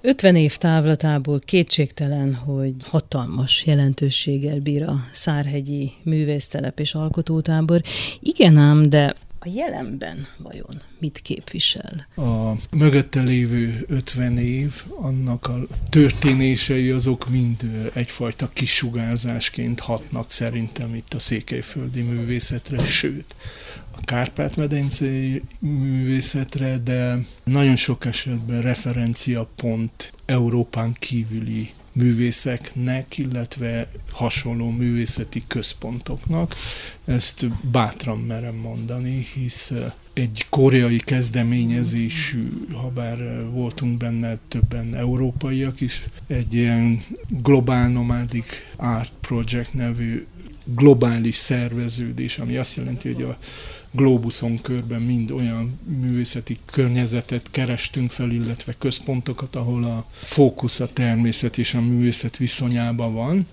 50 év távlatából kétségtelen, hogy hatalmas jelentőséggel bír a Szárhegyi Művésztelep és Alkotótábor. Igen ám, de a jelenben vajon mit képvisel? A mögötte lévő 50 év, annak a történései azok mind egyfajta kisugárzásként hatnak szerintem itt a székelyföldi művészetre, sőt, a Kárpát-medencei művészetre, de nagyon sok esetben referenciapont Európán kívüli művészeknek, illetve hasonló művészeti központoknak. Ezt bátran merem mondani, hisz egy koreai kezdeményezésű, habár voltunk benne többen európaiak is, egy ilyen Global Nomadic Art Project nevű globális szerveződés, ami azt jelenti, hogy a globuszon körben mind olyan művészeti környezetet kerestünk fel, illetve központokat, ahol a fókusz a természet és a művészet viszonyában van.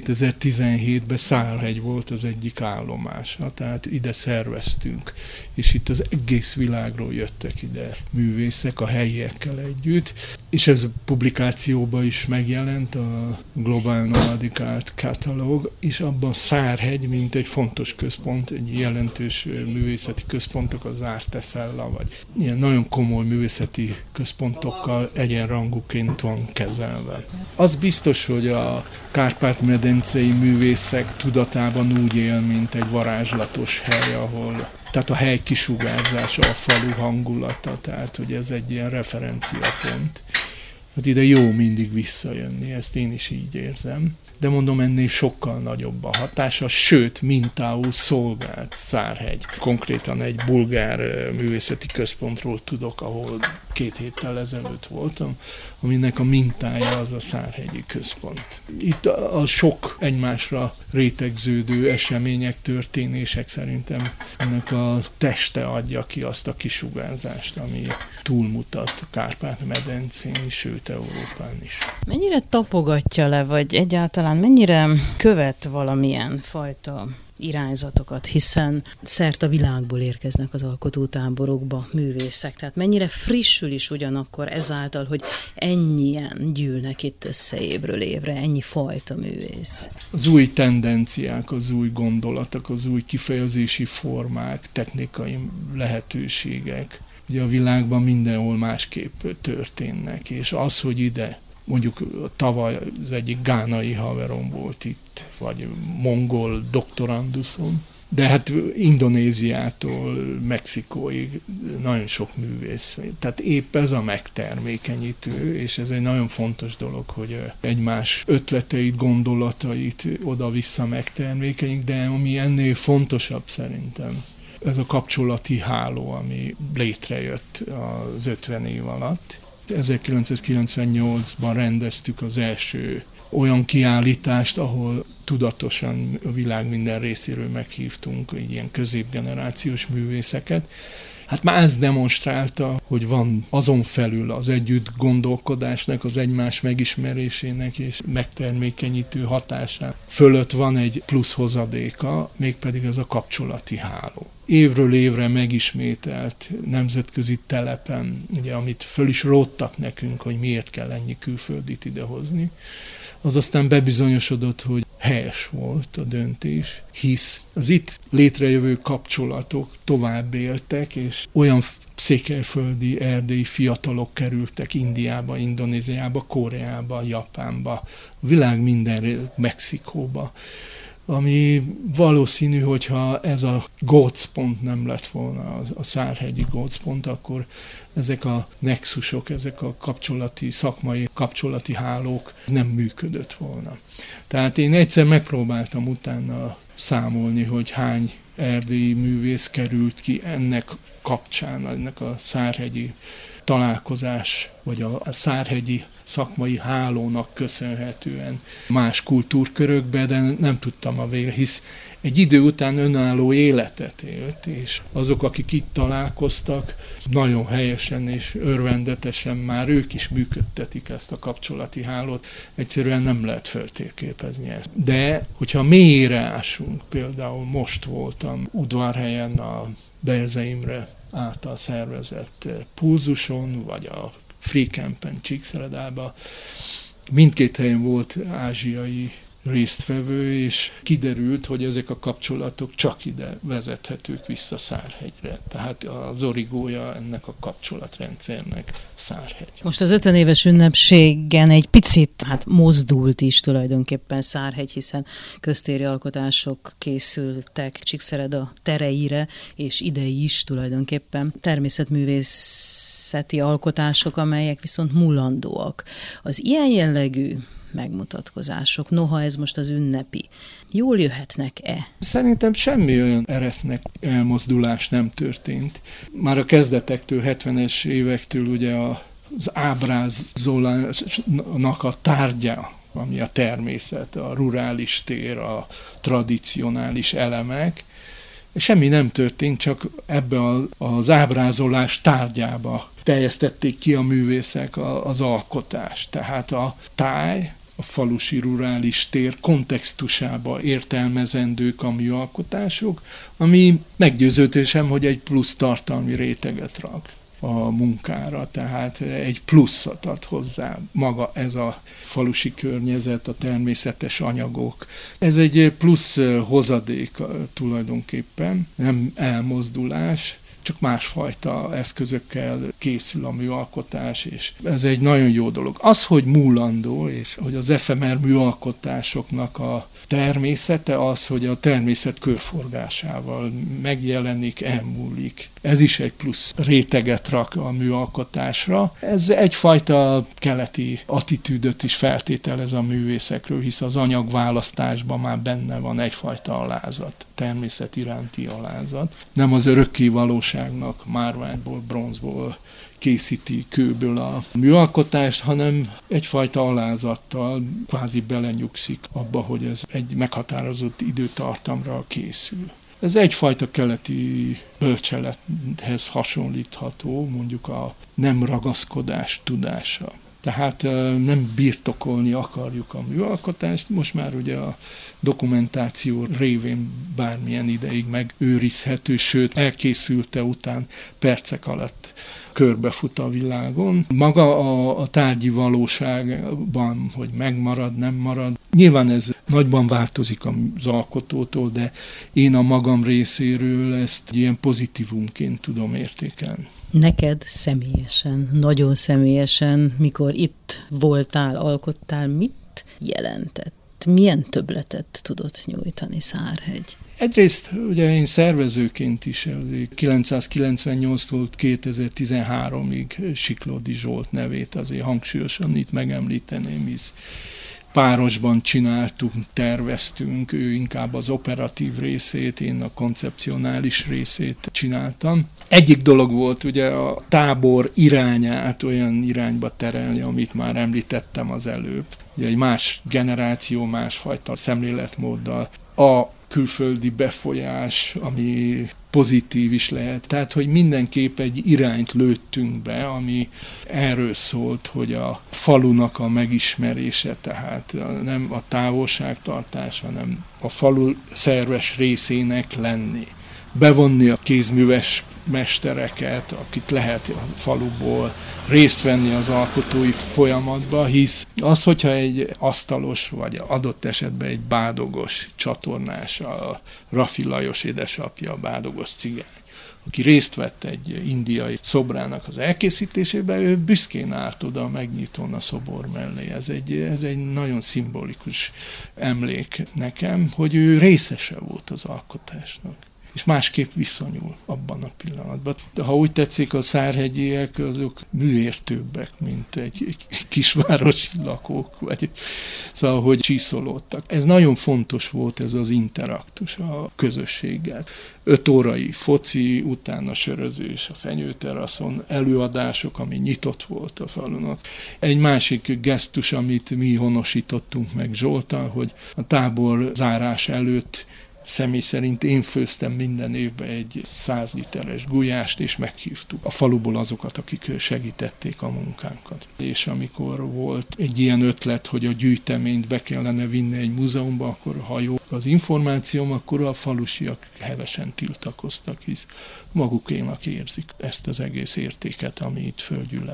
2017-ben Szárhegy volt az egyik állomása, tehát ide szerveztünk, és itt az egész világról jöttek ide művészek a helyiekkel együtt, és ez a publikációban is megjelent, a Global Nomadic Art Catalog, és abban Szárhegy, mint egy fontos központ, egy jelentős művészeti központok, az Artesella, vagy ilyen nagyon komoly művészeti központokkal egyenrangúként van kezelve. Az biztos, hogy a Kárpát-medencei művészek tudatában úgy él, mint egy varázslatos hely, ahol tehát a hely kisugárzása, a falu hangulata, tehát hogy ez egy ilyen referenciapont. Hát ide jó mindig visszajönni, ezt én is így érzem. De mondom, ennél sokkal nagyobb a hatása, sőt, mintául szolgált Szárhegy. Konkrétan egy bulgár művészeti központról tudok, ahol 2 héttel ezelőtt voltam, aminek a mintája az a Szárhegyi központ. Itt a sok egymásra rétegződő események, történések szerintem ennek a teste adja ki azt a kisugárzást, ami túlmutat a Kárpát-medencén, sőt Európán is. Mennyire tapogatja le, vagy egyáltalán mennyire követ valamilyen fajta irányzatokat, hiszen szerte a világból érkeznek az alkotótáborokba művészek. Tehát mennyire frissül is ugyanakkor ezáltal, hogy ennyien gyűlnek itt össze évről évre, ennyi fajta művész. Az új tendenciák, az új gondolatok, az új kifejezési formák, technikai lehetőségek, ugye a világban mindenhol másképp történnek, és az, hogy ide mondjuk tavaly az egyik gánai haverom volt itt, vagy mongol doktoranduszom, de hát Indonéziától Mexikóig nagyon sok művész. Tehát épp ez a megtermékenyítő, és ez egy nagyon fontos dolog, hogy egymás ötleteit, gondolatait oda-vissza megtermékenyít, de ami ennél fontosabb szerintem, ez a kapcsolati háló, ami létrejött az 50 év alatt. 1998-ban rendeztük az első olyan kiállítást, ahol tudatosan a világ minden részéről meghívtunk ilyen középgenerációs művészeket. Hát már ez demonstrálta, hogy van azon felül az együtt gondolkodásnak, az egymás megismerésének és megtermékenyítő hatása fölött van egy plusz hozadéka, mégpedig ez a kapcsolati háló. Évről évre megismételt nemzetközi telepen, ugye, amit föl is róttak nekünk, hogy miért kell ennyi külföldit idehozni, az aztán bebizonyosodott, hogy helyes volt a döntés, hisz az itt létrejövő kapcsolatok tovább éltek, és olyan székelyföldi, erdélyi fiatalok kerültek Indiába, Indonéziába, Koreába, Japánba, a világ mindenre, Mexikóba, ami valószínű, hogyha ez a gócpont nem lett volna, a szárhegyi gócpont, akkor ezek a nexusok, ezek a kapcsolati, szakmai kapcsolati hálók nem működött volna. Tehát én egyszer megpróbáltam utána számolni, hogy hány erdélyi művész került ki ennek kapcsán, ennek a szárhegyi találkozás, vagy a szárhegyi szakmai hálónak köszönhetően más kultúrkörökbe, de nem tudtam a végre, hisz egy idő után önálló életet élt, és azok, akik itt találkoztak, nagyon helyesen és örvendetesen már ők is működtetik ezt a kapcsolati hálót, egyszerűen nem lehet feltérképezni ezt. De, hogyha mélyére ásunk, például most voltam Udvarhelyen a Berze Imre által szervezett pulzuson, vagy a Free Campen, Csíkszeredában. Mindkét helyen volt ázsiai résztvevő, és kiderült, hogy ezek a kapcsolatok csak ide vezethetők vissza Szárhegyre. Tehát az origója ennek a kapcsolatrendszernek Szárhegy. Most az 50 éves ünnepségen egy picit mozdult is tulajdonképpen Szárhegy, hiszen köztéri alkotások készültek Csíkszereda tereire, és ide is tulajdonképpen természetművészeti alkotások, amelyek viszont mulandóak. Az ilyen jellegű megmutatkozások, noha ez most az ünnepi, jól jöhetnek-e? Szerintem semmi olyan eretnek elmozdulás nem történt. Már a kezdetektől, 70-es évektől ugye az ábrázolásnak a tárgya, ami a természet, a rurális tér, a tradicionális elemek, semmi nem történt, csak ebbe az ábrázolás tárgyába terjesztették ki a művészek az alkotást. Tehát a táj, a falusi rurális tér kontextusába értelmezendők a műalkotások, ami meggyőződésem, hogy egy plusz tartalmi réteget rak a munkára, tehát egy pluszat ad hozzá maga ez a falusi környezet, a természetes anyagok. Ez egy plusz hozadék tulajdonképpen, nem elmozdulás, csak másfajta eszközökkel készül a műalkotás, és ez egy nagyon jó dolog. Az, hogy múlandó, és hogy az efemer műalkotásoknak a természete az, hogy a természet körforgásával megjelenik, elmúlik. Ez is egy plusz réteget rak a műalkotásra. Ez egyfajta keleti attitűdöt is feltételez a művészekről, hisz az anyagválasztásban már benne van egyfajta alázat, természet iránti alázat. Nem az örökké valóságnak márványból, bronzból készíti kőből a műalkotást, hanem egyfajta alázattal kvázi belenyugszik abba, hogy ez egy meghatározott időtartamra készül. Ez egyfajta keleti bölcselethez hasonlítható, mondjuk a nem ragaszkodás tudása. Tehát nem birtokolni akarjuk a műalkotást, most már ugye a dokumentáció révén bármilyen ideig megőrizhető, sőt elkészülte után percek alatt körbefut a világon. Maga a tárgyi valóságban, hogy megmarad, nem marad. Nyilván ez nagyban változik az alkotótól, de én a magam részéről ezt ilyen pozitívumként tudom értékelni. Neked személyesen, nagyon személyesen, mikor itt voltál, alkottál, mit jelentett? Milyen többletet tudott nyújtani Szárhegy? Egyrészt ugye én szervezőként is 998-tól 2013-ig Siklódi Zsolt nevét azért hangsúlyosan itt megemlíteném, hisz párosban csináltunk, terveztünk, ő inkább az operatív részét, én a koncepcionális részét csináltam. Egyik dolog volt ugye a tábor irányát olyan irányba terelni, amit már említettem az előbb. Ugye egy más generáció, másfajta szemléletmóddal. A külföldi befolyás, ami pozitív is lehet. Tehát, hogy mindenképp egy irányt lőttünk be, ami erről szólt, hogy a falunak a megismerése, tehát nem a távolságtartás, hanem a falu szerves részének lenni. Bevonni a kézműves mestereket, akit lehet a faluból, részt venni az alkotói folyamatba, hisz az, hogyha egy asztalos, vagy adott esetben egy bádogos csatornás, a Raffi Lajos édesapja, a bádogos cigány, aki részt vett egy indiai szobrának az elkészítésében, ő büszkén állt oda a megnyitón a szobor mellé. Ez egy nagyon szimbolikus emlék nekem, hogy ő részese volt az alkotásnak. És másképp viszonyul abban a pillanatban. Ha úgy tetszik, a szárhegyiek azok műértőbbek, mint egy kisvárosi lakók, vagy szóval, hogy csiszolódtak. Ez nagyon fontos volt, ez az interaktus a közösséggel. 5 órai foci, utána sörözés a fenyőteraszon, előadások, ami nyitott volt a falunak. Egy másik gesztus, amit mi honosítottunk meg Zsolttal, hogy a tábor zárás előtt személy szerint én főztem minden évben egy 100 literes gulyást, és meghívtuk a faluból azokat, akik segítették a munkánkat. És amikor volt egy ilyen ötlet, hogy a gyűjteményt be kellene vinni egy múzeumba, akkor ha jó az információm, akkor a falusiak hevesen tiltakoztak, hisz magukénak érzik ezt az egész értéket, ami itt földgyűlemnek.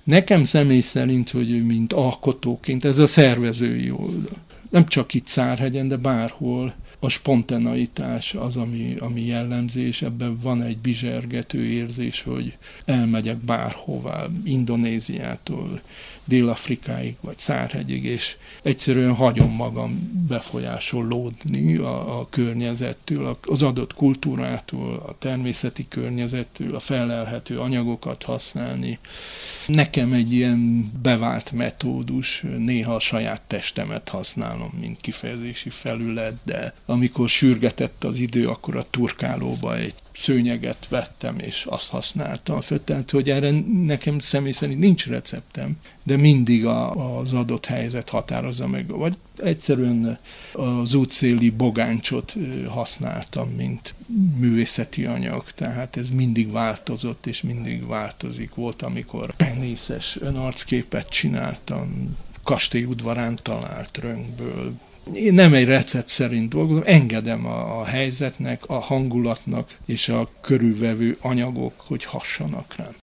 Nekem személy szerint, hogy mint alkotóként ez a szervezői oldal. Nem csak itt Szárhegyen, de bárhol a spontaneitás az, ami jellemző, és ebben van egy bizsergető érzés, hogy elmegyek bárhová, Indonéziától Dél-Afrikáig, vagy Szárhegyig, és egyszerűen hagyom magam befolyásolódni a környezettől, az adott kultúrától, a természeti környezettől, a felelhető anyagokat használni. Nekem egy ilyen bevált metódus, néha a saját testemet használom, mint kifejezési felület, de amikor sürgetett az idő, akkor a turkálóba egy szőnyeget vettem, és azt használtam föl. Tehát, hogy erre nekem személy szerint nincs receptem, de mindig az adott helyzet határozza meg. Vagy egyszerűen az útszéli bogáncsot használtam, mint művészeti anyag. Tehát ez mindig változott, és mindig változik. Volt, amikor penészes önarcképet csináltam, kastélyudvarán talált röngből. Én nem egy recept szerint dolgozom, engedem a helyzetnek, a hangulatnak és a körülvevő anyagok, hogy hassanak rám.